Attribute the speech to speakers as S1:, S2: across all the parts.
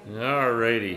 S1: All righty.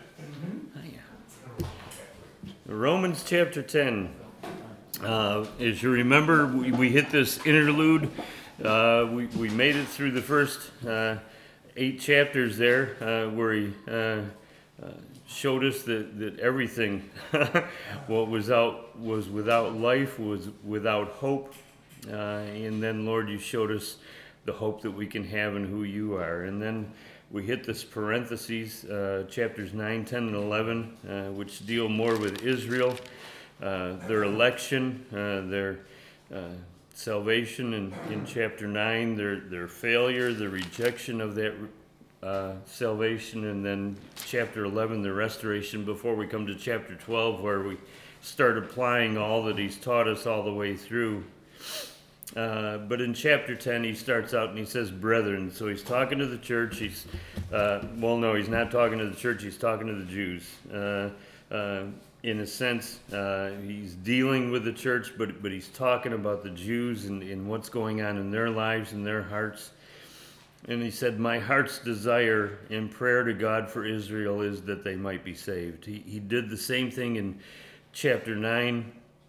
S1: Romans chapter 10. As you remember, we hit this interlude. We made it through the first 8 chapters there, where he showed us that everything what was without life, was without hope. And then, Lord, you showed us the hope that we can have in who you are. And then we hit this parentheses, chapters 9, 10, and 11, which deal more with Israel, their election, their salvation in chapter 9, their failure, the rejection of that salvation, and then chapter 11, the restoration, before we come to chapter 12, where we start applying all that he's taught us all the way through. But in chapter 10, he starts out and he says, brethren. So he's talking to the church. He's not talking to the church. He's talking to the Jews. In a sense, he's dealing with the church, but he's talking about the Jews and what's going on in their lives and their hearts. And he said, my heart's desire in prayer to God for Israel is that they might be saved. He did the same thing in chapter 9.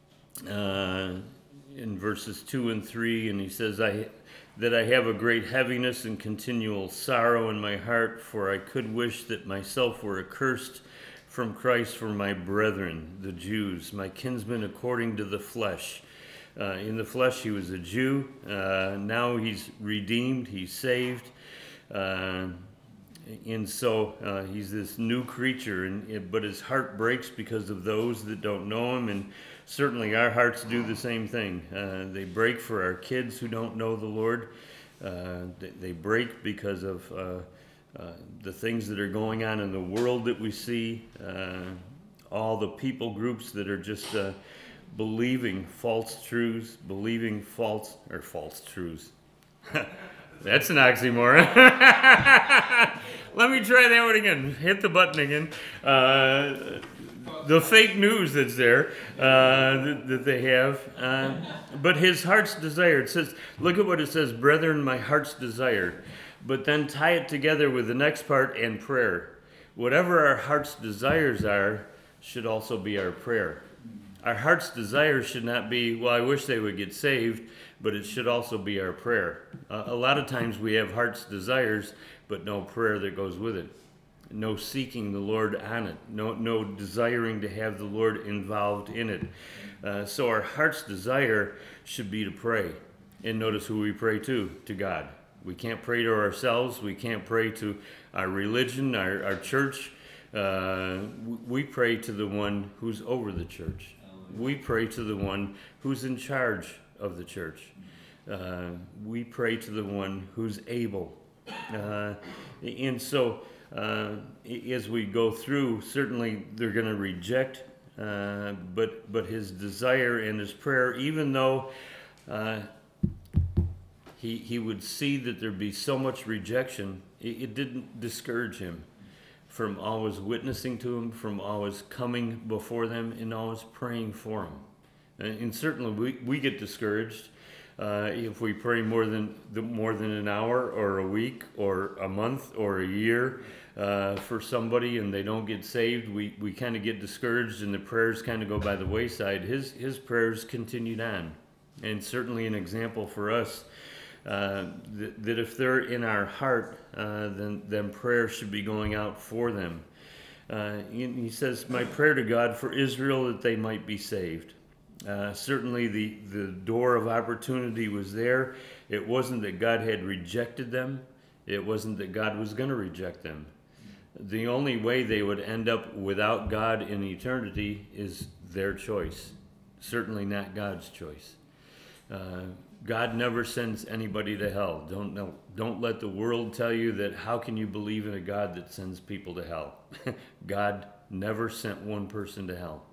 S1: In verses 2 and 3, and he says, that I have a great heaviness and continual sorrow in my heart, for I could wish that myself were accursed from Christ for my brethren, the Jews, my kinsmen according to the flesh. In the flesh he was a Jew. Now he's redeemed, he's saved. And so he's this new creature, but his heart breaks because of those that don't know him, and certainly our hearts do the same thing. They break for our kids who don't know the Lord. They break because of the things that are going on in the world that we see, all the people groups that are just believing false truths, believing false truths. That's an oxymoron. Let me try that one again. Hit the button again. The fake news that's there that they have. But his heart's desire, it says, look at what it says, brethren, my heart's desire. But then tie it together with the next part, and prayer. Whatever our heart's desires are should also be our prayer. Our heart's desire should not be, well, I wish they would get saved, but it should also be our prayer. A lot of times we have heart's desires, but no prayer that goes with it. No seeking the Lord on it. No desiring to have the Lord involved in it. So our heart's desire should be to pray. And notice who we pray to God. We can't pray to ourselves. We can't pray to our religion, our church. We pray to the one who's over the church. We pray to the one who's in charge of the church. We pray to the one who's able. And so as we go through, certainly they're going to reject, but his desire and his prayer, even though he would see that there'd be so much rejection, it didn't discourage him from always witnessing to them, from always coming before them, and always praying for them. And certainly we get discouraged if we pray more than an hour or a week or a month or a year for somebody and they don't get saved. We kind of get discouraged and the prayers kind of go by the wayside. His prayers continued on. And certainly an example for us that if they're in our heart, then prayer should be going out for them. He says, my prayer to God for Israel that they might be saved. Certainly the door of opportunity was there. It wasn't that God had rejected them. It wasn't that God was going to reject them. The only way they would end up without God in eternity is their choice. Certainly not God's choice. God never sends anybody to hell. Don't let the world tell you that how can you believe in a God that sends people to hell. God never sent one person to hell.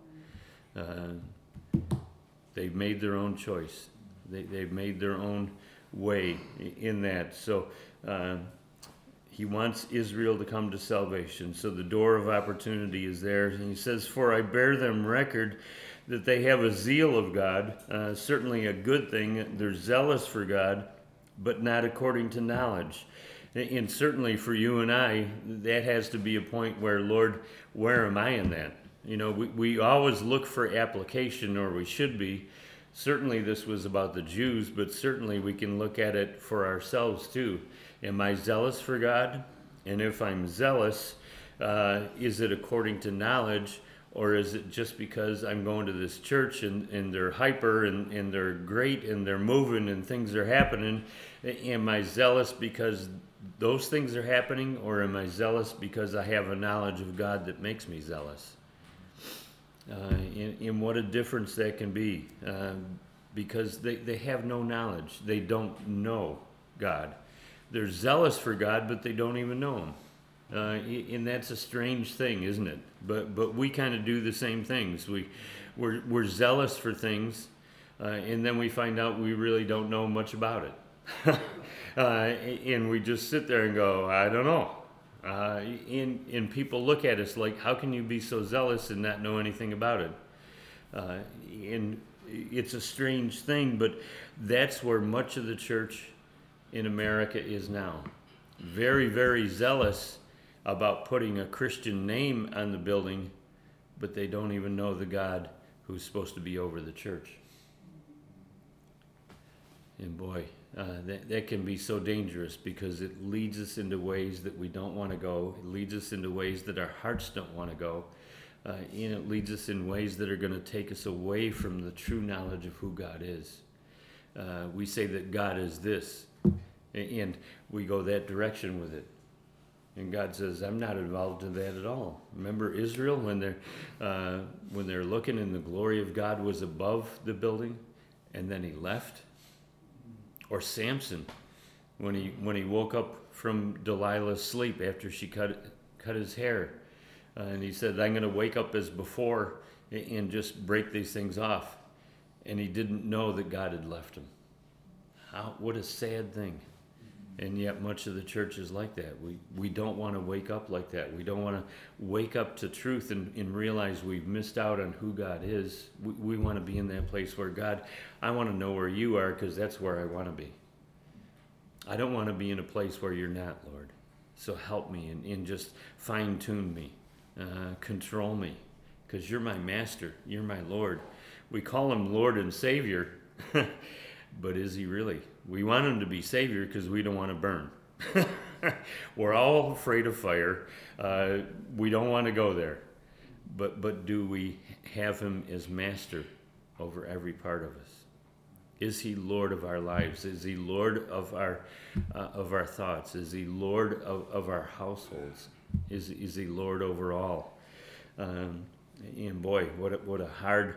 S1: They've made their own choice. They've made their own way in that. So he wants Israel to come to salvation. So the door of opportunity is there. And he says, for I bear them record that they have a zeal of God, certainly a good thing. They're zealous for God, but not according to knowledge. And certainly for you and I, that has to be a point where, Lord, where am I in that? You know, we always look for application, or we should be. Certainly this was about the Jews, but certainly we can look at it for ourselves too. Am I zealous for God? And if I'm zealous, is it according to knowledge, or is it just because I'm going to this church and they're hyper and they're great and they're moving and things are happening? Am I zealous because those things are happening, or am I zealous because I have a knowledge of God that makes me zealous? And what a difference that can be, because they have no knowledge. They don't know God. They're zealous for God, but they don't even know Him. And that's a strange thing, isn't it? But we kind of do the same things. We're zealous for things, and then we find out we really don't know much about it. And we just sit there and go, I don't know. And people look at us like, how can you be so zealous and not know anything about it? And it's a strange thing, but that's where much of the church in America is now. Very, very zealous about putting a Christian name on the building, but they don't even know the God who's supposed to be over the church. And boy, that can be so dangerous, because it leads us into ways that we don't want to go. It leads us into ways that our hearts don't want to go. And it leads us in ways that are going to take us away from the true knowledge of who God is. We say that God is this, and we go that direction with it. And God says, I'm not involved in that at all. Remember Israel, when they're looking and the glory of God was above the building, and then he left? Or Samson, when he woke up from Delilah's sleep after she cut his hair, and he said, I'm going to wake up as before and just break these things off. And he didn't know that God had left him. What a sad thing. And yet much of the church is like that. We don't want to wake up like that. We don't want to wake up to truth and realize we've missed out on who God is. We want to be in that place where, God, I want to know where you are, because that's where I want to be. I don't want to be in a place where you're not, Lord. So help me and just fine-tune me, control me, because you're my master. You're my Lord. We call him Lord and Savior, but is he really? We want him to be Savior because we don't want to burn. We're all afraid of fire. We don't want to go there. But do we have him as master over every part of us? Is he Lord of our lives? Is he Lord of our thoughts? Is he Lord of our households? Is he Lord over all? And boy, what a hard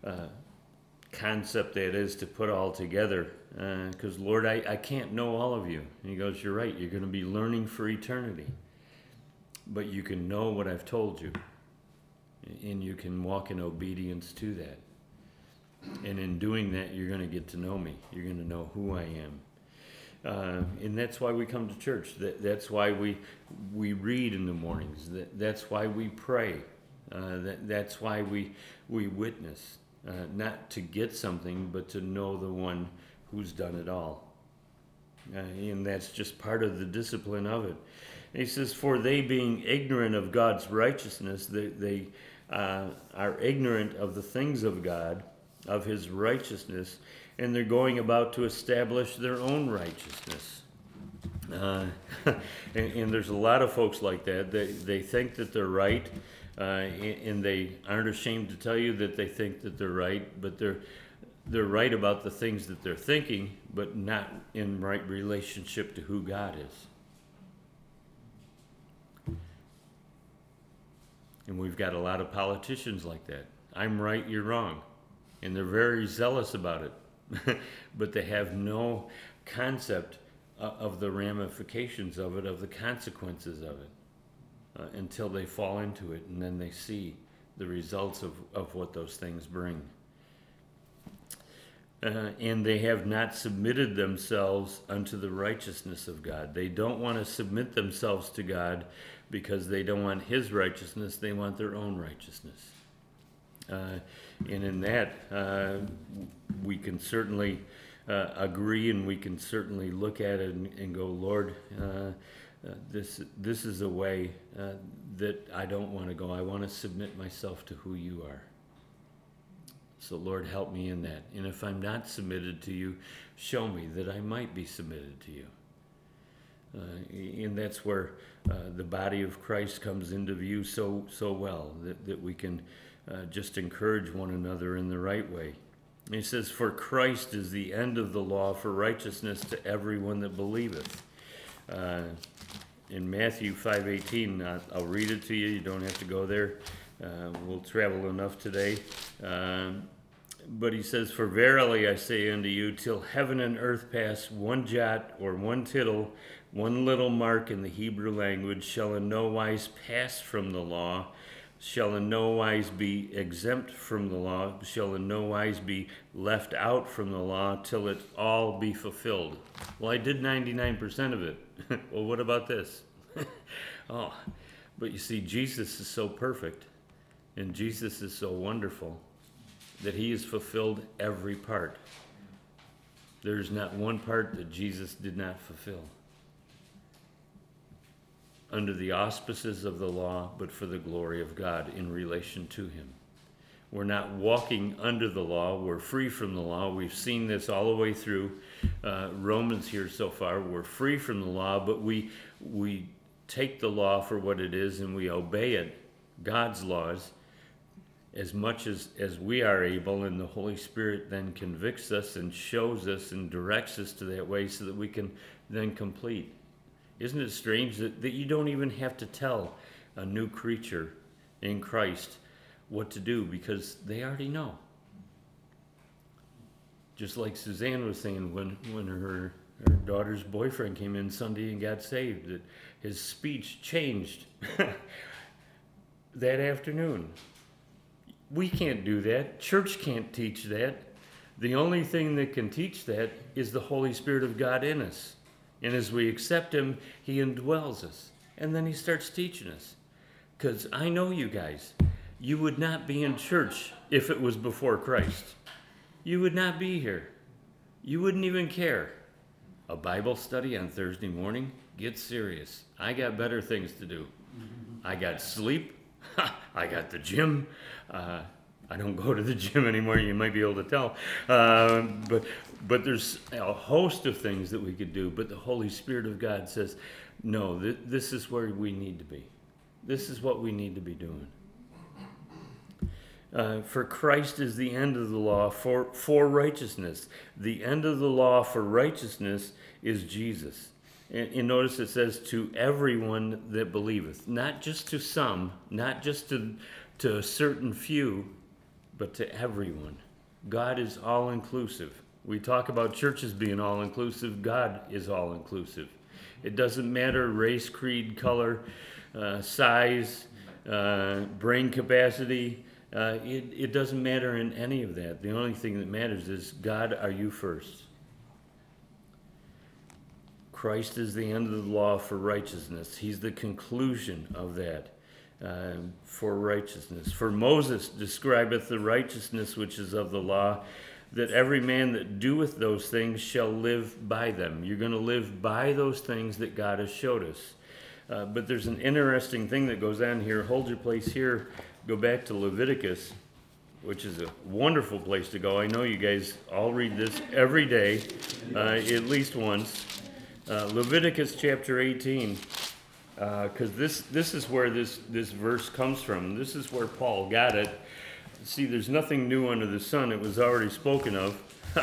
S1: concept that is to put all together, because Lord, I can't know all of you. And he goes, you're right, you're going to be learning for eternity, but you can know what I've told you, and you can walk in obedience to that. And in doing that, you're going to get to know me. You're going to know who I am. And that's why we come to church. That's why we read in the mornings. That's why we pray. That's why we witness. Not to get something, but to know the one who's done it all. And that's just part of the discipline of it. And he says, for they being ignorant of God's righteousness, they are ignorant of the things of God, of his righteousness, and they're going about to establish their own righteousness. And there's a lot of folks like that. They think that they're right, and they aren't ashamed to tell you that they think that they're right, but they're right about the things that they're thinking, but not in right relationship to who God is. And we've got a lot of politicians like that. I'm right, you're wrong. And they're very zealous about it. But they have no concept of the ramifications of it, of the consequences of it, until they fall into it, and then they see the results of what those things bring. And they have not submitted themselves unto the righteousness of God. They don't want to submit themselves to God because they don't want his righteousness, they want their own righteousness. And in that, we can certainly agree, and we can certainly look at it and go, Lord, this is a way that I don't want to go. I want to submit myself to who you are. So Lord, help me in that. And if I'm not submitted to you, show me that I might be submitted to you. And that's where the body of Christ comes into view so well, that we can just encourage one another in the right way. And he says, for Christ is the end of the law for righteousness to everyone that believeth. In Matthew 5:18, I'll read it to you. You don't have to go there. We'll travel enough today. But he says, for verily I say unto you, till heaven and earth pass, one jot or one tittle, one little mark in the Hebrew language, shall in no wise pass from the law, shall in no wise be exempt from the law, shall in no wise be left out from the law, till it all be fulfilled. Well, I did 99% of it. Well, what about this? Oh, but you see, Jesus is so perfect, and Jesus is so wonderful, that he has fulfilled every part. There's not one part that Jesus did not fulfill. Under the auspices of the law, but for the glory of God in relation to him. We're not walking under the law. We're free from the law. We've seen this all the way through Romans here so far. We're free from the law, but we take the law for what it is and we obey it, God's laws, as much as we are able, and the Holy Spirit then convicts us and shows us and directs us to that way so that we can then complete. Isn't it strange that you don't even have to tell a new creature in Christ what to do, because they already know? Just like Suzanne was saying when her daughter's boyfriend came in Sunday and got saved, that his speech changed that afternoon. We can't do that. Church can't teach that. The only thing that can teach that is the Holy Spirit of God in us. And as we accept him, he indwells us. And then he starts teaching us. Because I know you guys, you would not be in church if it was before Christ. You would not be here. You wouldn't even care. A Bible study on Thursday morning? Get serious. I got better things to do. I got sleep. I got the gym. I don't go to the gym anymore. You might be able to tell. But there's a host of things that we could do. But the Holy Spirit of God says, no, this is where we need to be. This is what we need to be doing. For Christ is the end of the law for righteousness. The end of the law for righteousness is Jesus. And notice it says, to everyone that believeth. Not just to some, not just to a certain few, but to everyone. God is all-inclusive. We talk about churches being all-inclusive. God is all-inclusive. It doesn't matter race, creed, color, size, brain capacity. It doesn't matter in any of that. The only thing that matters is, God, are you first? Christ is the end of the law for righteousness. He's the conclusion of that for righteousness. For Moses describeth the righteousness which is of the law, that every man that doeth those things shall live by them. You're going to live by those things that God has showed us. But there's an interesting thing that goes on here. Hold your place here. Go back to Leviticus, which is a wonderful place to go. I know you guys all read this every day, at least once. Leviticus chapter 18, because this is where this verse comes from. This is where Paul got it. See, there's nothing new under the sun. It was already spoken of.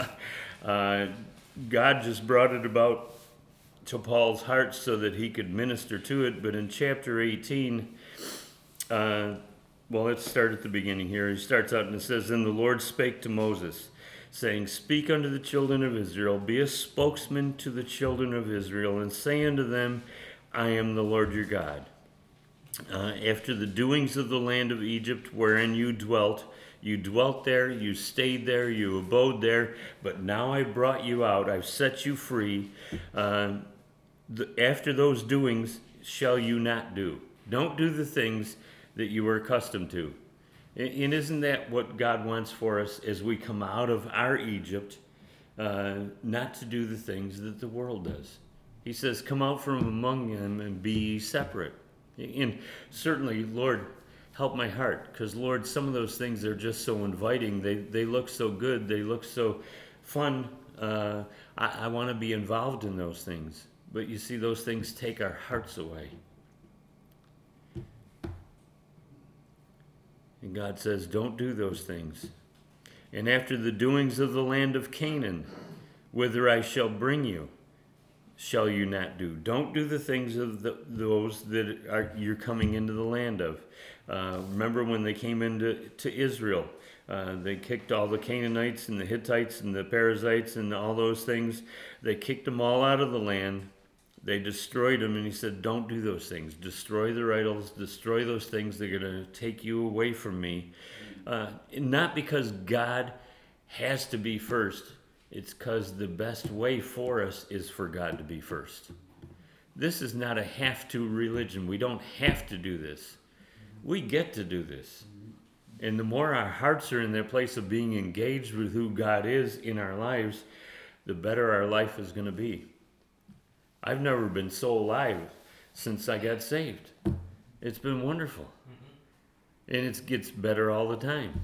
S1: God just brought it about to Paul's heart so that he could minister to it. But in chapter 18, well, let's start at the beginning here. He starts out and it says, "And the Lord spake to Moses, saying, Speak unto the children of Israel, be a spokesman to the children of Israel, and say unto them, I am the Lord your God. After the doings of the land of Egypt, wherein you dwelt there, you stayed there, you abode there, but now I brought you out, I've set you free. After those doings shall you not do." Don't do the things that you were accustomed to. And isn't that what God wants for us as we come out of our Egypt? not to do the things that the world does. He says, come out from among them and be separate. And certainly, Lord, help my heart, because Lord, some of those things are just so inviting. They look so good. They look so fun. I want to be involved in those things. But you see, those things take our hearts away. And God says, don't do those things. And after the doings of the land of Canaan, whither I shall bring you, shall you not do. Don't do the things of those that you're coming into the land of. Remember when they came into Israel, they kicked all the Canaanites and the Hittites and the Perizzites and all those things. They kicked them all out of the land. They destroyed them, and he said, don't do those things. Destroy their idols. Destroy those things. They're going to take you away from me. Not because God has to be first. It's because the best way for us is for God to be first. This is not a have-to religion. We don't have to do this. We get to do this. And the more our hearts are in their place of being engaged with who God is in our lives, the better our life is going to be. I've never been so alive since I got saved. It's been wonderful. And it gets better all the time.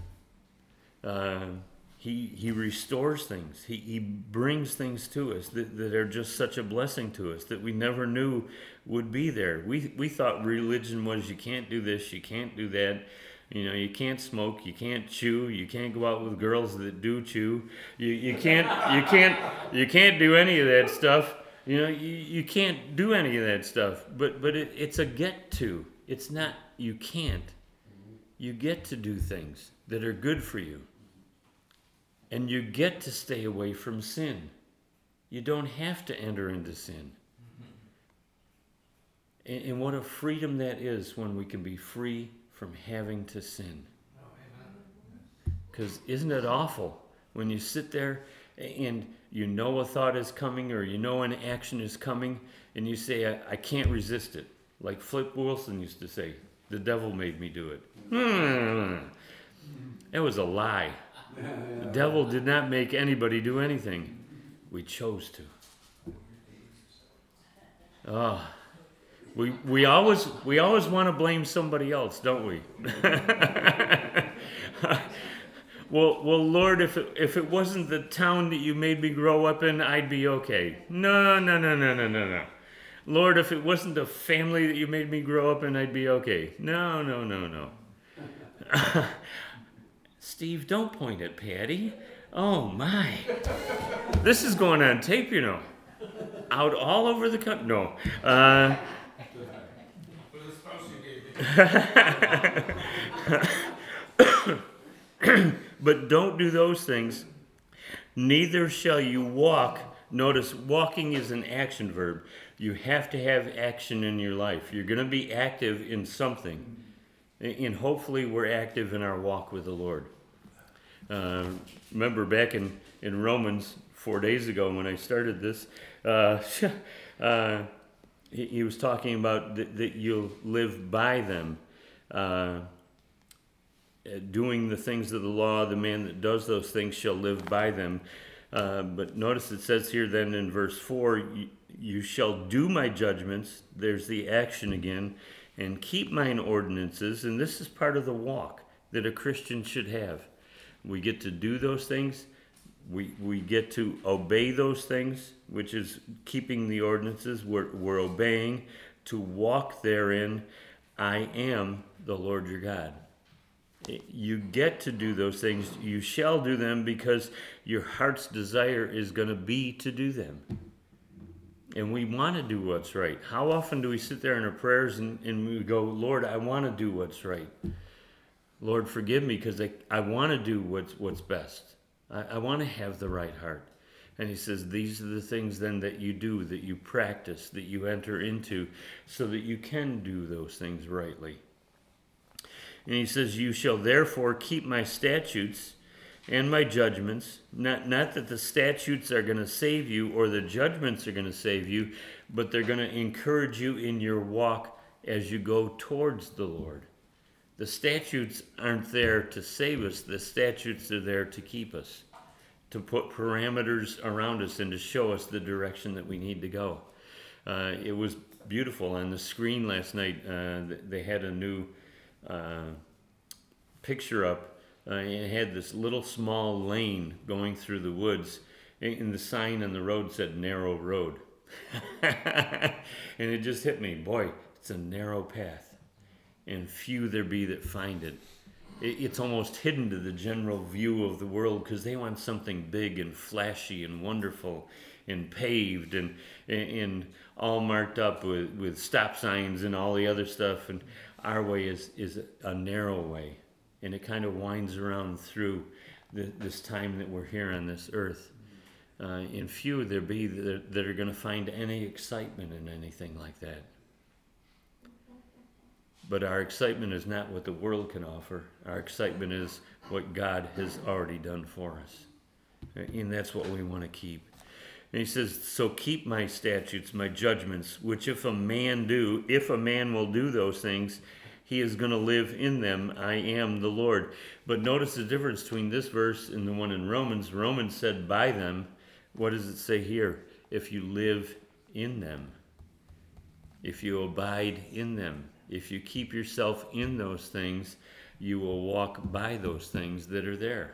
S1: He restores things. He brings things to us that are just such a blessing to us that we never knew would be there. We thought religion was you can't do this, you can't do that. You know, you can't smoke, you can't chew, you can't go out with girls that do chew. You can't do any of that stuff. You know, you can't do any of that stuff. But it's a get to. It's not you can't. You get to do things that are good for you. And you get to stay away from sin. You don't have to enter into sin. And what a freedom that is when we can be free from having to sin. Because isn't it awful when you sit there and you know a thought is coming or you know an action is coming and you say, I can't resist it. Like Flip Wilson used to say, the devil made me do it. That was a lie. The devil did not make anybody do anything. We chose to. We always want to blame somebody else, don't we? Well, Lord, if it wasn't the town that you made me grow up in, I'd be okay. No. Lord, if it wasn't the family that you made me grow up in, I'd be okay. No. Steve, don't point at Patty. Oh, my. This is going on tape, you know. Out all over the country. No. But don't do those things. Neither shall you walk. Notice, walking is an action verb. You have to have action in your life. You're going to be active in something. And hopefully we're active in our walk with the Lord. Remember back in Romans 4 days ago when I started this, he was talking about that you'll live by them. Doing the things of the law, the man that does those things shall live by them. But notice it says here then in verse 4, you shall do my judgments, there's the action again, and keep mine ordinances, and this is part of the walk that a Christian should have. We get to do those things, we get to obey those things, which is keeping the ordinances, we're obeying, to walk therein. I am the Lord your God. You get to do those things. You shall do them because your heart's desire is going to be to do them. And we want to do what's right. How often do we sit there in our prayers and we go, Lord, I want to do what's right. Lord, forgive me because I want to do what's best. I want to have the right heart. And he says, these are the things then that you do, that you practice, that you enter into, so that you can do those things rightly. And he says, you shall therefore keep my statutes and my judgments. Not that the statutes are going to save you or the judgments are going to save you, but they're going to encourage you in your walk as you go towards the Lord. The statutes aren't there to save us. The statutes are there to keep us. to put parameters around us and to show us the direction that we need to go. It was beautiful. On the screen last night, they had a new picture up. It had this little small lane going through the woods, and the sign on the road said narrow road. And it just hit me, boy, it's a narrow path, and few there be that find it. It's almost hidden to the general view of the world because they want something big and flashy and wonderful and paved and all marked up with stop signs and all the other stuff. And our way is a narrow way, and it kind of winds around through this time that we're here on this earth. And few there be that are going to find any excitement in anything like that. But our excitement is not what the world can offer. Our excitement is what God has already done for us. And that's what we want to keep. And he says, so keep my statutes, my judgments, which if a man will do those things, he is going to live in them. I am the Lord. But notice the difference between this verse and the one in Romans. Romans said by them. What does it say here? If you live in them. If you abide in them. If you keep yourself in those things, you will walk by those things that are there.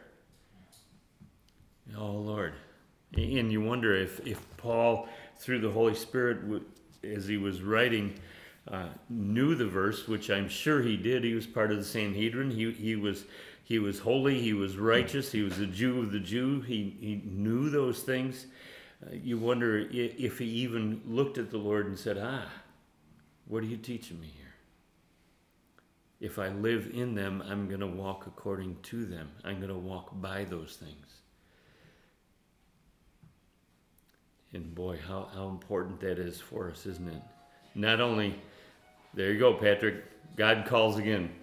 S1: Oh, Lord. And you wonder if Paul, through the Holy Spirit, as he was writing, knew the verse, which I'm sure he did. He was part of the Sanhedrin. He was holy. He was righteous. He was a Jew of the Jew. He knew those things. You wonder if he even looked at the Lord and said, what are you teaching me here? If I live in them, I'm going to walk according to them. I'm going to walk by those things. And boy, how important that is for us, isn't it? Not only, there you go, Patrick, God calls again.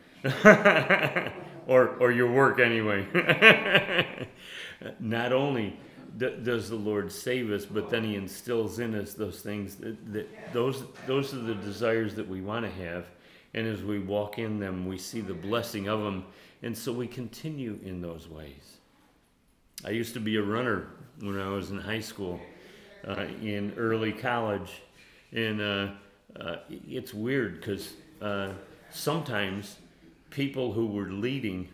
S1: or your work anyway. Not only does the Lord save us, but then he instills in us those things, those are the desires that we want to have. And as we walk in them, we see the blessing of them. And so we continue in those ways. I used to be a runner when I was in high school, in early college. And it's weird because sometimes people who were leading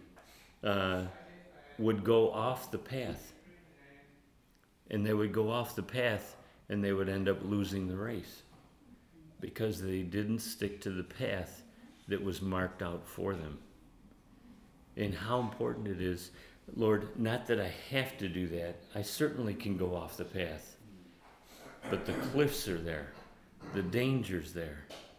S1: would go off the path. And they would go off the path and they would end up losing the race because they didn't stick to the path that was marked out for them. And how important it is, Lord, not that I have to do that. I certainly can go off the path. But the cliffs are there. The danger's there.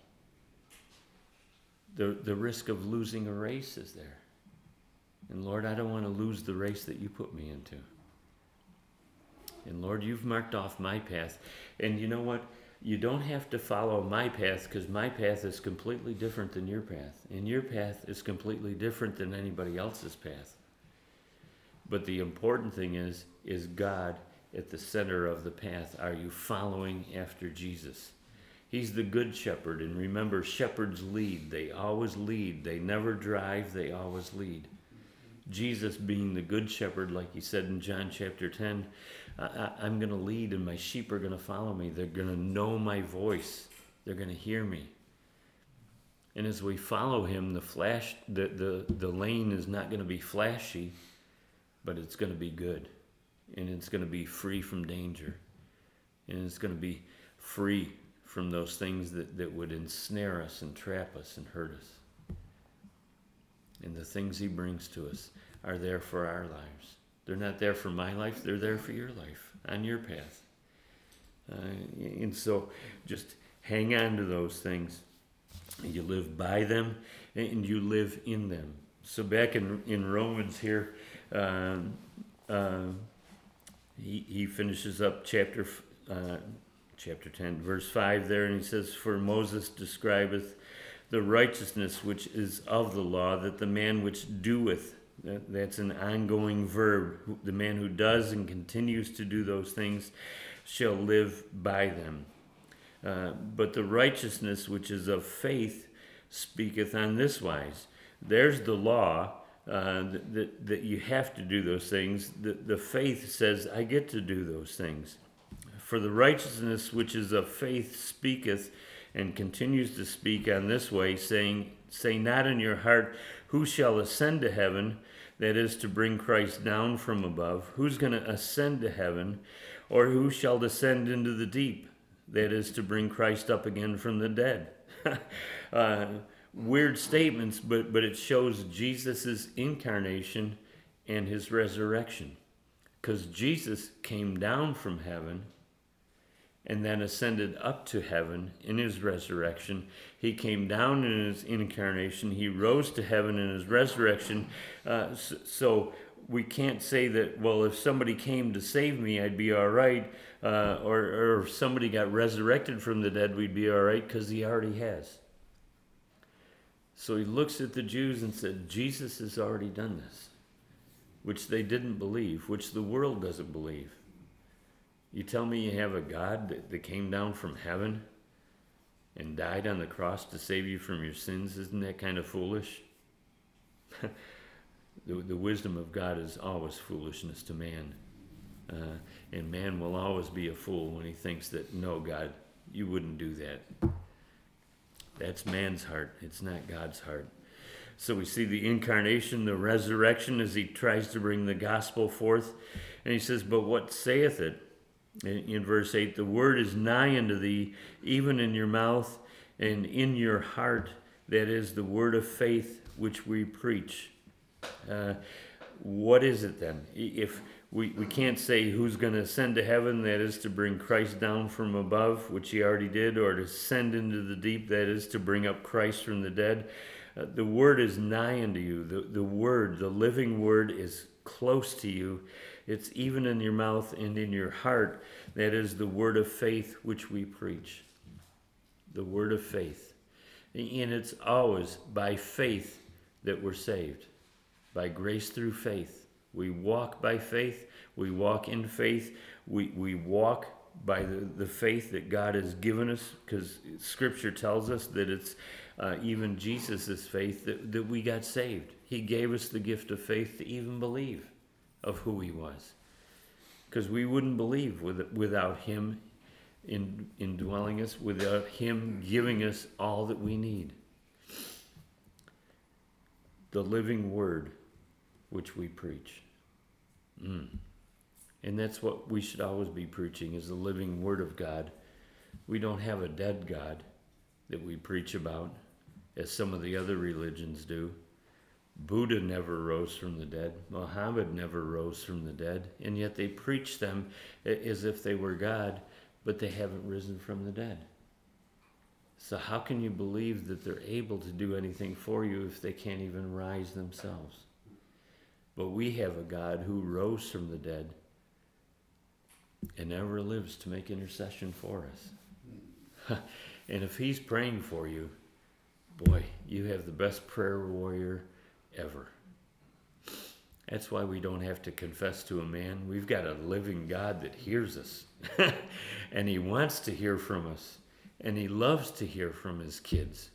S1: The risk of losing a race is there. And Lord, I don't want to lose the race that you put me into. And Lord, you've marked off my path. And you know what? You don't have to follow my path because my path is completely different than your path. And your path is completely different than anybody else's path. But the important thing is God at the center of the path. Are you following after Jesus? He's the good shepherd. And remember, shepherds lead. They always lead. They never drive. They always lead. Jesus being the good shepherd, like he said in John chapter 10, I'm going to lead and my sheep are going to follow me. They're going to know my voice. They're going to hear me. And as we follow him, the lane is not going to be flashy, but it's going to be good. And it's going to be free from danger. And it's going to be free from those things that would ensnare us and trap us and hurt us. And the things he brings to us are there for our lives. They're not there for my life. They're there for your life, on your path. And so just hang on to those things. You live by them, and you live in them. So back in Romans here, he finishes up chapter 10, verse 5 there, and he says, for Moses describeth the righteousness which is of the law, that the man which doeth, that's an ongoing verb, the man who does and continues to do those things shall live by them. But the righteousness which is of faith speaketh on this wise. There's the law, that you have to do those things. The faith says, I get to do those things. For the righteousness which is of faith speaketh and continues to speak on this way, saying, say not in your heart, who shall ascend to heaven? That is to bring Christ down from above. Who's going to ascend to heaven? Or who shall descend into the deep? That is to bring Christ up again from the dead. Weird statements, but it shows Jesus' incarnation and his resurrection. Because Jesus came down from heaven and then ascended up to heaven in his resurrection. He came down in his incarnation. He rose to heaven in his resurrection. So we can't say that, well, if somebody came to save me, I'd be all right. Or if somebody got resurrected from the dead, we'd be all right, because he already has. So he looks at the Jews and said, Jesus has already done this, which they didn't believe, which the world doesn't believe. You tell me you have a God that came down from heaven and died on the cross to save you from your sins? Isn't that kind of foolish? The wisdom of God is always foolishness to man. And man will always be a fool when he thinks that, no, God, you wouldn't do that. That's man's heart. It's not God's heart. So we see the incarnation, the resurrection, as he tries to bring the gospel forth. And he says, but what saith it? In verse 8, the word is nigh unto thee, even in your mouth and in your heart. That is the word of faith which we preach. What is it then? If we can't say who's going to ascend to heaven, that is to bring Christ down from above, which he already did, or to ascend into the deep, that is to bring up Christ from the dead. The word is nigh unto you. The word, the living word, is close to you. It's even in your mouth and in your heart. That is the word of faith which we preach. The word of faith. And it's always by faith that we're saved. By grace through faith. We walk by faith. We walk in faith. We walk by the faith that God has given us, because Scripture tells us that it's even Jesus' faith that we got saved. He gave us the gift of faith to even believe of who he was, because we wouldn't believe without him indwelling us, without him giving us all that we need. The living word which we preach. And that's what we should always be preaching, is the living word of God. We don't have a dead God that we preach about, as some of the other religions do. Buddha never rose from the dead. Muhammad never rose from the dead. And yet they preach them as if they were God, but they haven't risen from the dead. So how can you believe that they're able to do anything for you if they can't even rise themselves? But we have a God who rose from the dead and ever lives to make intercession for us. And if he's praying for you, boy, you have the best prayer warrior ever. That's why we don't have to confess to a man. We've got a living God that hears us. And he wants to hear from us. And he loves to hear from his kids.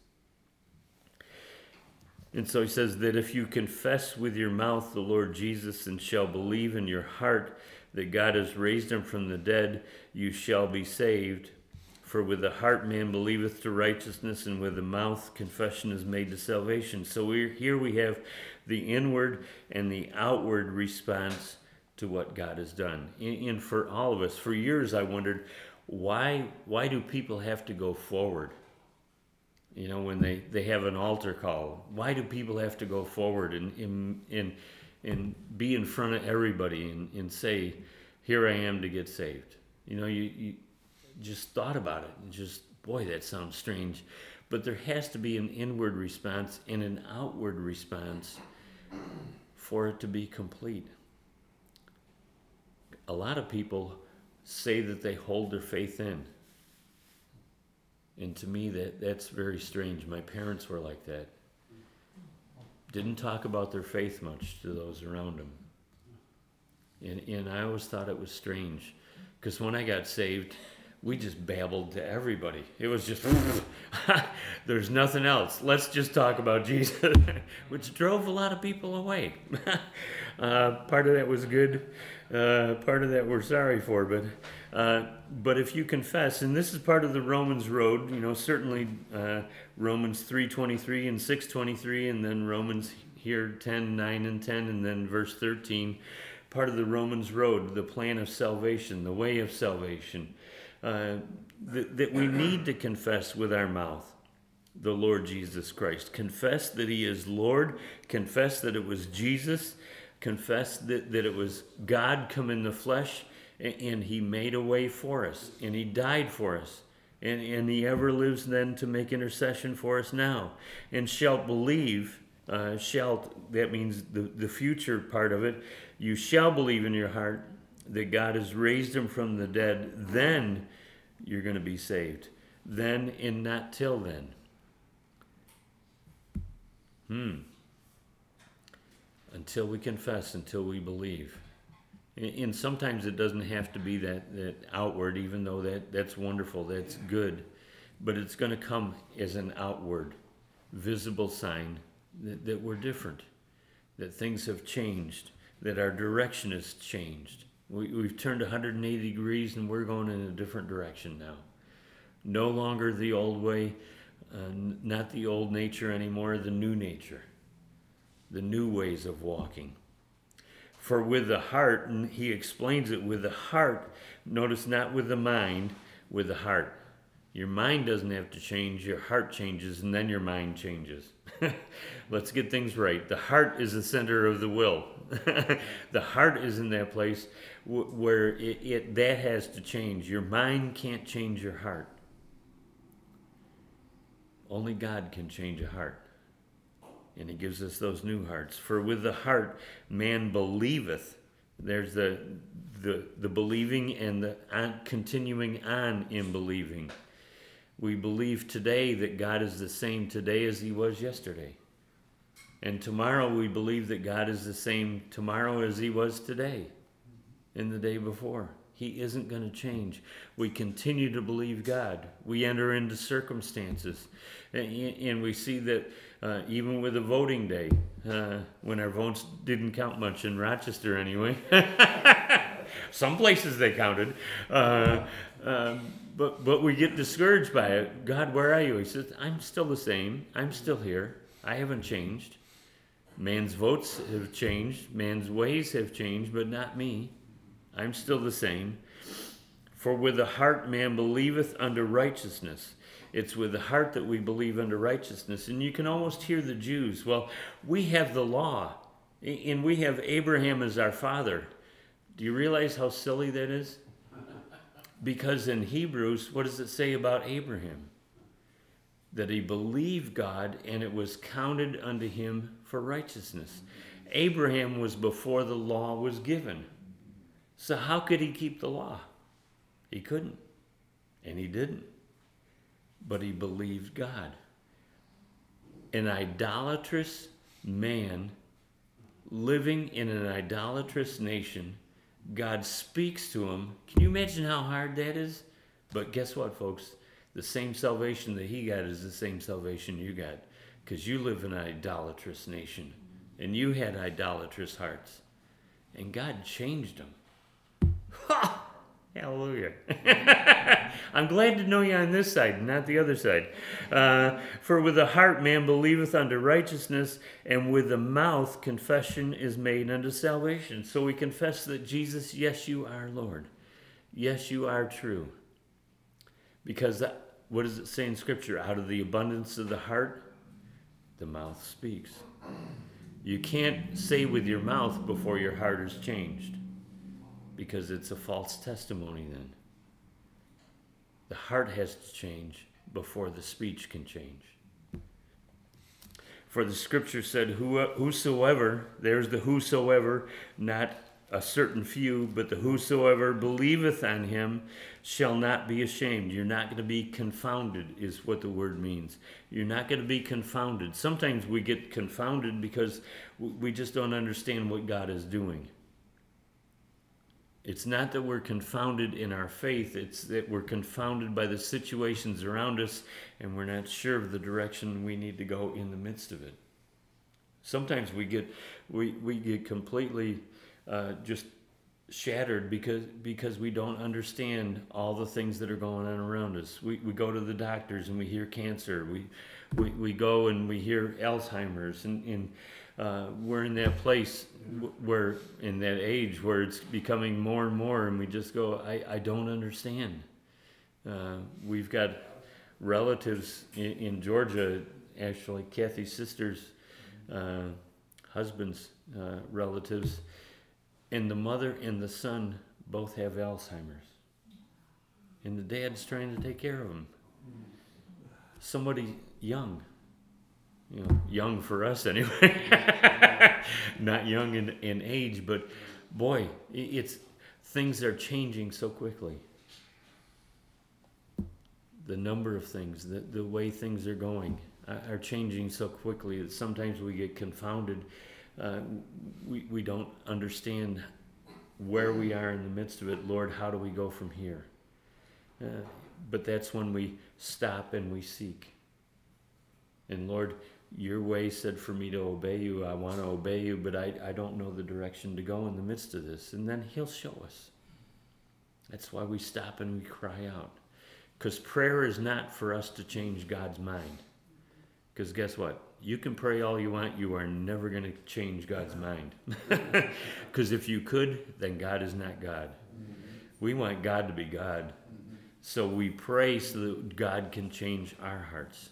S1: And so he says that if you confess with your mouth the Lord Jesus and shall believe in your heart that God has raised him from the dead, you shall be saved. For with the heart man believeth to righteousness, and with the mouth confession is made to salvation. So here we have the inward and the outward response to what God has done. And for all of us, for years I wondered, why do people have to go forward? You know, when they have an altar call, why do people have to go forward and be in front of everybody and say, here I am to get saved? You know, you just thought about it and just, boy, that sounds strange. But there has to be an inward response and an outward response for it to be complete. A lot of people say that they hold their faith in. And to me, that's very strange. My parents were like that. Didn't talk about their faith much to those around them. And I always thought it was strange. Because when I got saved, we just babbled to everybody. It was just, there's nothing else. Let's just talk about Jesus, which drove a lot of people away. Part of that was good. Part of that we're sorry for. But if you confess, and this is part of the Romans road, certainly Romans 3:23 and 6:23, and then Romans here 10:9 and 10, and then verse 13, part of the Romans road, the plan of salvation, the way of salvation. That we need to confess with our mouth the Lord Jesus Christ. Confess that he is Lord. Confess that it was Jesus. Confess that it was God come in the flesh, and he made a way for us, and he died for us, and he ever lives then to make intercession for us now. And shalt believe, that means the future part of it, you shall believe in your heart that God has raised him from the dead, then you're going to be saved. Then and not till then. Until we confess, until we believe. And sometimes it doesn't have to be that outward, even though that's wonderful, that's good. But it's going to come as an outward, visible sign that we're different, that things have changed, that our direction has changed. We've turned 180 degrees and we're going in a different direction now. No longer the old way, not the old nature anymore, the new nature, the new ways of walking. For with the heart, and he explains it with the heart, notice not with the mind, with the heart. Your mind doesn't have to change, your heart changes, and then your mind changes. Let's get things right. The heart is the center of the will. The heart is in that place where that has to change. Your mind can't change your heart. Only God can change a heart. And he gives us those new hearts. For with the heart man believeth. There's the believing and the continuing on in believing. We believe today that God is the same today as he was yesterday. And tomorrow we believe that God is the same tomorrow as he was today and the day before. He isn't going to change. We continue to believe God. We enter into circumstances. And we see that even with the voting day, when our votes didn't count much in Rochester anyway. Some places they counted. But we get discouraged by it. God, where are you? He says, I'm still the same. I'm still here. I haven't changed. Man's votes have changed. Man's ways have changed, but not me. I'm still the same. For with the heart man believeth unto righteousness. It's with the heart that we believe unto righteousness. And you can almost hear the Jews. Well, we have the law, and we have Abraham as our father. Do you realize how silly that is? Because in Hebrews, what does it say about Abraham? That he believed God, and it was counted unto him for righteousness. Abraham was before the law was given. So how could he keep the law? He couldn't, and he didn't. But he believed God. An idolatrous man living in an idolatrous nation, God speaks to him. Can you imagine how hard that is? But guess what, folks? The same salvation that he got is the same salvation you got, because you live in an idolatrous nation, and you had idolatrous hearts, and God changed them. Ha! Hallelujah. I'm glad to know you on this side, not the other side. For with the heart man believeth unto righteousness, and with the mouth confession is made unto salvation. So we confess that Jesus, yes, you are Lord. Yes, you are true. Because what does it say in Scripture? Out of the abundance of the heart, the mouth speaks. You can't say with your mouth before your heart is changed, because it's a false testimony then. The heart has to change before the speech can change. For the Scripture said, whosoever, there's the whosoever, not a certain few, but the whosoever believeth on him shall not be ashamed. You're not going to be confounded, is what the word means. You're not going to be confounded. Sometimes we get confounded because we just don't understand what God is doing. It's not that we're confounded in our faith, it's that we're confounded by the situations around us and we're not sure of the direction we need to go in the midst of it. Sometimes we get completely just shattered because we don't understand all the things that are going on around us. We go to the doctors and we hear cancer. We go and we hear Alzheimer's, and we're in that place where, in that age where it's becoming more and more, and we just go, I don't understand. We've got relatives in Georgia, actually Kathy's sister's husband's relatives, and the mother and the son both have Alzheimer's. And the dad's trying to take care of them. Somebody young. Young for us anyway. Not young in age, but boy, things are changing so quickly. The number of things, the way things are going are changing so quickly that sometimes we get confounded. We don't understand where we are in the midst of it. Lord, how do we go from here? But that's when we stop and we seek. And Lord, your way said for me to obey you. I want to obey you, but I don't know the direction to go in the midst of this. And then he'll show us. That's why we stop and we cry out. Because prayer is not for us to change God's mind. Because guess what? You can pray all you want. You are never going to change God's mind. Because if you could, then God is not God. We want God to be God. So we pray so that God can change our hearts.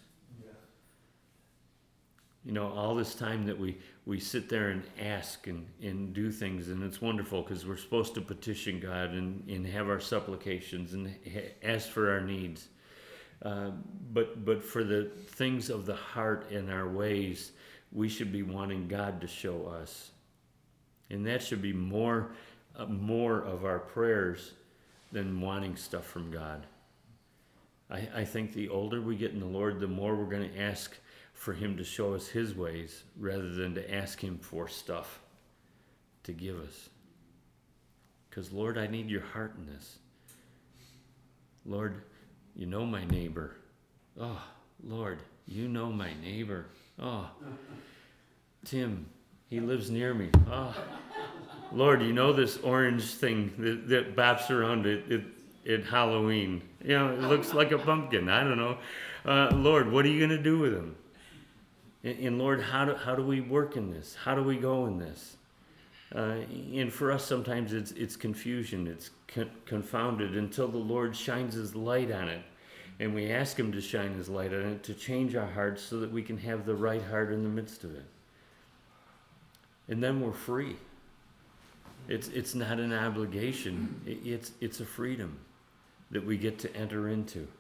S1: All this time that we sit there and ask and do things, and it's wonderful because we're supposed to petition God and have our supplications and ask for our needs. But for the things of the heart and our ways, we should be wanting God to show us. And that should be more of our prayers than wanting stuff from God. I think the older we get in the Lord, the more we're going to ask for him to show us his ways rather than to ask him for stuff to give us. Because, Lord, I need your heart in this. Lord, you know my neighbor. Oh, Lord, you know my neighbor. Oh, Tim, he lives near me. Oh, Lord, you know this orange thing that bops around at Halloween. It looks like a pumpkin. I don't know. Lord, what are you going to do with him? And Lord, how do we work in this? How do we go in this? And for us, sometimes it's confusion. It's confounded until the Lord shines his light on it. And we ask him to shine his light on it to change our hearts so that we can have the right heart in the midst of it. And then we're free. It's not an obligation. It's a freedom that we get to enter into.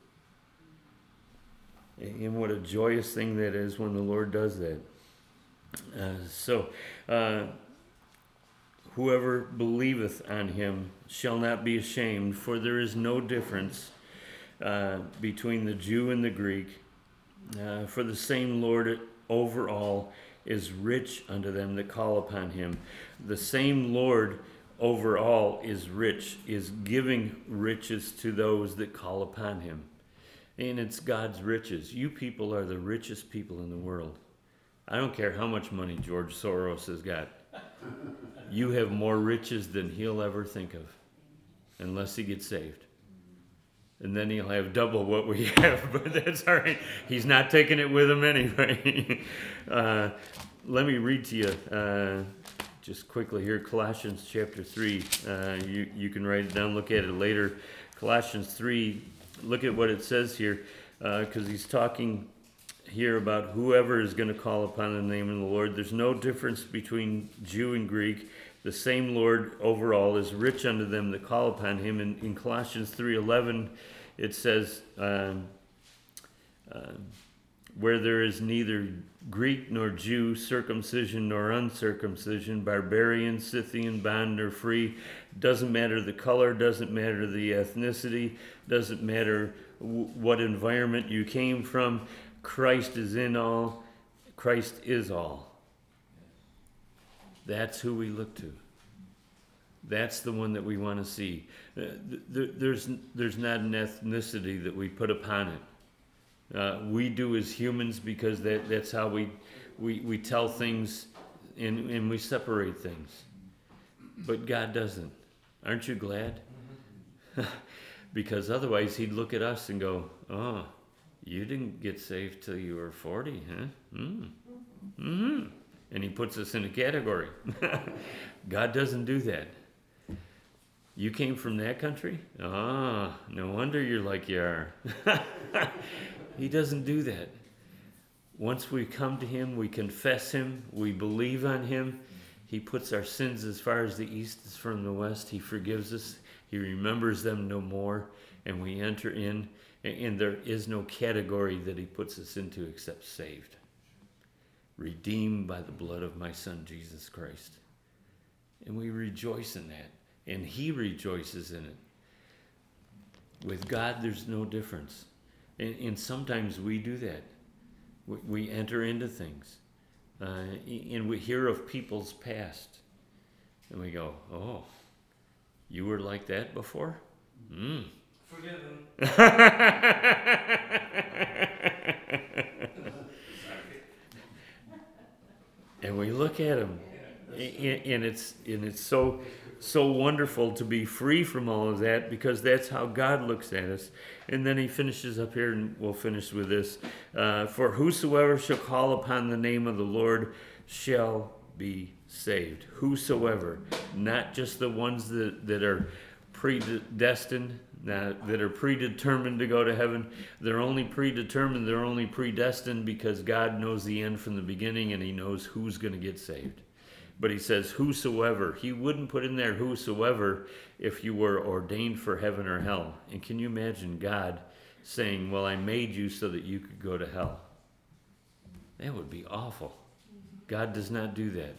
S1: And what a joyous thing that is when the Lord does that. Whoever believeth on him shall not be ashamed, for there is no difference between the Jew and the Greek. For the same Lord over all is rich unto them that call upon him. The same Lord over all is rich, is giving riches to those that call upon him. And it's God's riches. You people are the richest people in the world. I don't care how much money George Soros has got. You have more riches than he'll ever think of, unless he gets saved. And then he'll have double what we have, but that's all right. He's not taking it with him anyway. Let me read to you just quickly here, Colossians chapter 3. You can write it down, look at it later. Colossians 3. Look at what it says here, because he's talking here about whoever is going to call upon the name of the Lord. There's no difference between Jew and Greek. The same Lord over all is rich unto them that call upon him. In Colossians 3:11, it says, where there is neither Greek nor Jew, circumcision nor uncircumcision, barbarian, Scythian, bond nor free, doesn't matter the color, doesn't matter the ethnicity, doesn't matter what environment you came from. Christ is in all. Christ is all. That's who we look to. That's the one that we want to see. There's not an ethnicity that we put upon it. We do as humans because that's how we tell things and we separate things. But God doesn't. Aren't you glad? Because otherwise he'd look at us and go, oh, you didn't get saved till you were 40, huh? Mm-hmm. And he puts us in a category. God doesn't do that. You came from that country? Ah, no wonder you're like you are. He doesn't do that. Once we come to him, we confess him, we believe on him, he puts our sins as far as the east is from the west. He forgives us. He remembers them no more. And we enter in, and there is no category that he puts us into except saved. Redeemed by the blood of my Son, Jesus Christ. And we rejoice in that. And he rejoices in it. With God, there's no difference. And sometimes we do that. We enter into things. And we hear of people's past. And we go, oh, you were like that before?
S2: Forgiven.
S1: And we look at him. And it's so wonderful to be free from all of that, because that's how God looks at us. And then he finishes up here, and we'll finish with this. For whosoever shall call upon the name of the Lord shall be saved. Whosoever, not just the ones that are predestined, that are predetermined to go to heaven. They're only predetermined, they're only predestined because God knows the end from the beginning, and he knows who's going to get saved. But he says whosoever. He wouldn't put in there whosoever if you were ordained for heaven or hell. And can you imagine God saying, well, I made you so that you could go to hell? That would be awful. God does not do that.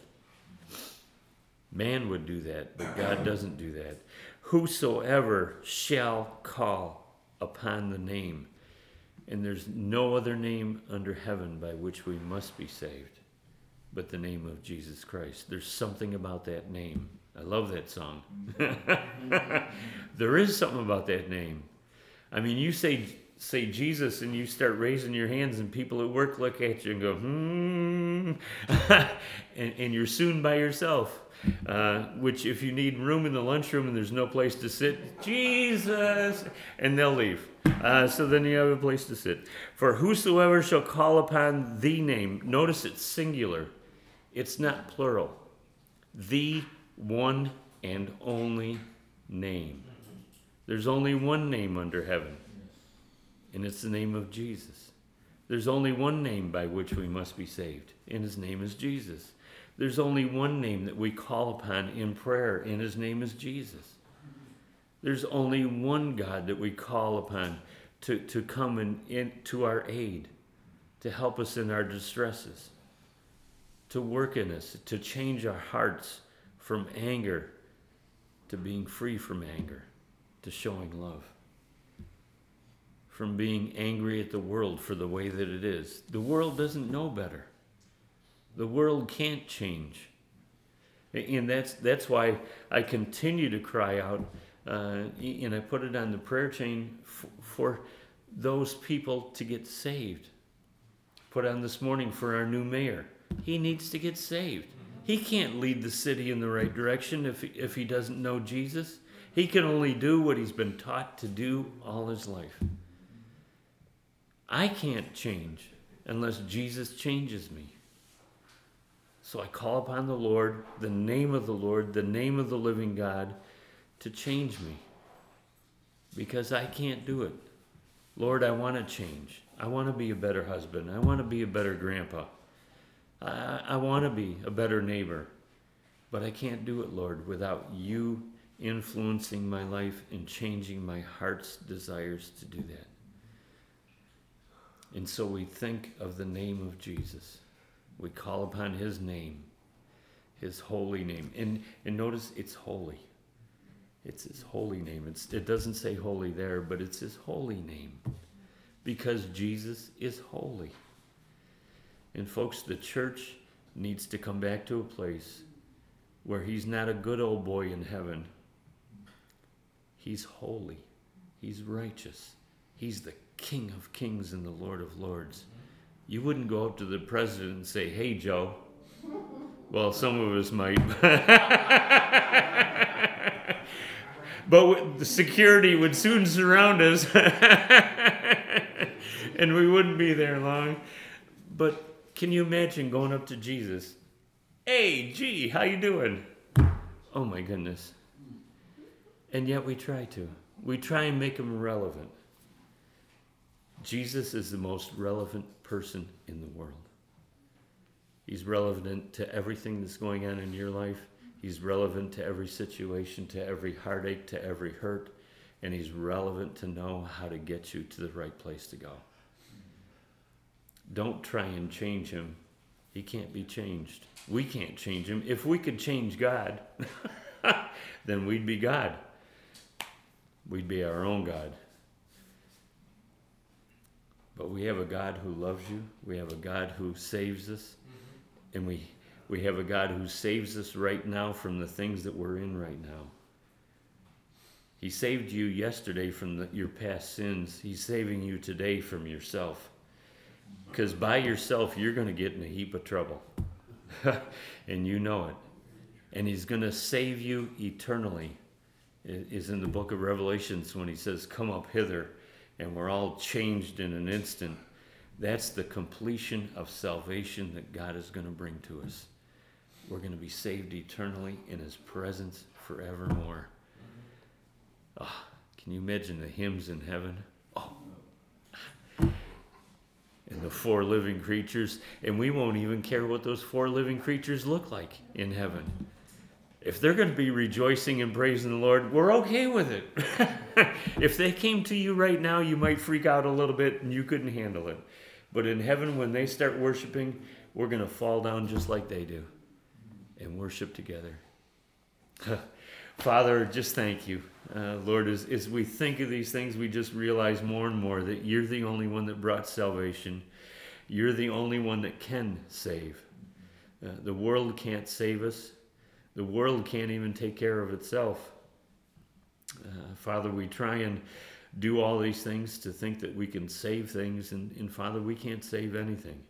S1: Man would do that, but God doesn't do that. Whosoever shall call upon the name. And there's no other name under heaven by which we must be saved but the name of Jesus Christ. There's something about that name. I love that song. There is something about that name. I mean, you say Jesus and you start raising your hands, and people at work look at you and go, and you're soon by yourself. Which if you need room in the lunchroom and there's no place to sit, Jesus, and they'll leave. So then you have a place to sit. For whosoever shall call upon the name, notice it's singular. It's not plural. The one and only name. There's only one name under heaven, and it's the name of Jesus. There's only one name by which we must be saved, and his name is Jesus. There's only one name that we call upon in prayer, and his name is Jesus. There's only one God that we call upon to come in to our aid, to help us in our distresses, to work in us, to change our hearts from anger to being free from anger, to showing love. From being angry at the world for the way that it is. The world doesn't know better. The world can't change. And that's why I continue to cry out, and I put it on the prayer chain for those people to get saved. Put on this morning for our new mayor. He needs to get saved. He can't lead the city in the right direction if he doesn't know Jesus. He can only do what he's been taught to do all his life. I can't change unless Jesus changes me. So I call upon the Lord, the name of the Lord, the name of the living God, to change me. Because I can't do it. Lord, I want to change. I want to be a better husband. I want to be a better grandpa. I want to be a better neighbor. But I can't do it, Lord, without you influencing my life and changing my heart's desires to do that. And so we think of the name of Jesus. We call upon his name, his holy name. And notice it's holy. It's his holy name. It doesn't say holy there, but it's his holy name. Because Jesus is holy. And folks, the church needs to come back to a place where he's not a good old boy in heaven. He's holy. He's righteous. He's the King of kings and the Lord of lords. You wouldn't go up to the president and say, "Hey, Joe." Well, some of us might. But the security would soon surround us. And we wouldn't be there long. But can you imagine going up to Jesus? "Hey, gee, how you doing?" Oh my goodness. And yet we try to. We try and make him relevant. Jesus is the most relevant person in the world. He's relevant to everything that's going on in your life. He's relevant to every situation, to every heartache, to every hurt. And he's relevant to know how to get you to the right place to go. Don't try and change him. He can't be changed. We can't change him. If we could change God, then we'd be God. We'd be our own God. But we have a God who loves you. We have a God who saves us. And we have a God who saves us right now from the things that we're in right now. He saved you yesterday from your past sins. He's saving you today from yourself. Because by yourself, you're going to get in a heap of trouble. And you know it. And he's going to save you eternally. It is in the book of Revelations when he says, "Come up hither," and we're all changed in an instant. That's the completion of salvation that God is going to bring to us. We're going to be saved eternally in his presence forevermore. Oh, can you imagine the hymns in heaven? Oh. And the 4 living creatures. And we won't even care what those 4 living creatures look like in heaven. If they're going to be rejoicing and praising the Lord, we're okay with it. If they came to you right now, you might freak out a little bit and you couldn't handle it. But in heaven, when they start worshiping, we're going to fall down just like they do and worship together. Father, just thank you. Lord, as we think of these things, we just realize more and more that you're the only one that brought salvation. You're the only one that can save. The world can't save us. The world can't even take care of itself. Father, we try and do all these things to think that we can save things, and Father, we can't save anything.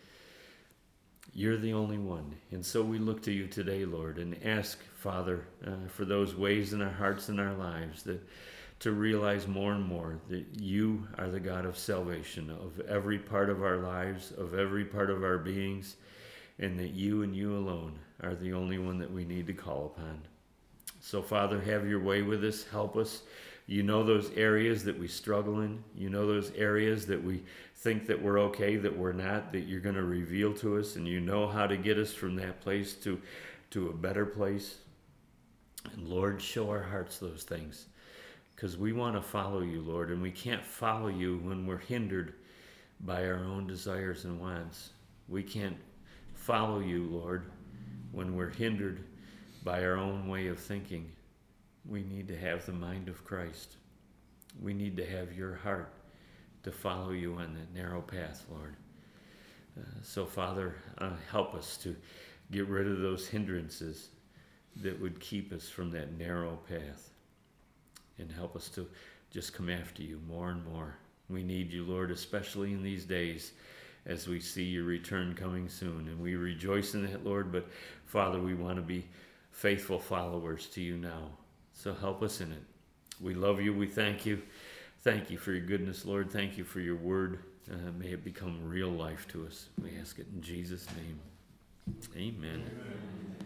S1: You're the only one. And so we look to you today, Lord, and ask, Father, for those ways in our hearts and our lives that to realize more and more that you are the God of salvation, of every part of our lives, of every part of our beings, and that you and you alone are the only one that we need to call upon. So, Father, have your way with us. Help us. You know those areas that we struggle in. You know those areas that we think that we're okay, that we're not, that you're going to reveal to us, and you know how to get us from that place to a better place. And, Lord, show our hearts those things, because we want to follow you, Lord, and we can't follow you when we're hindered by our own desires and wants. We can't follow you, Lord, when we're hindered by our own way of thinking. We need to have the mind of Christ. We need to have your heart to follow you on that narrow path, Lord. So, Father, help us to get rid of those hindrances that would keep us from that narrow path. And help us to just come after you more and more. We need you, Lord, especially in these days as we see your return coming soon. And we rejoice in that, Lord. But, Father, we want to be faithful followers to you now. So help us in it. We love you. We thank you. Thank you for your goodness, Lord. Thank you for your word. May it become real life to us. We ask it in Jesus' name. Amen. Amen.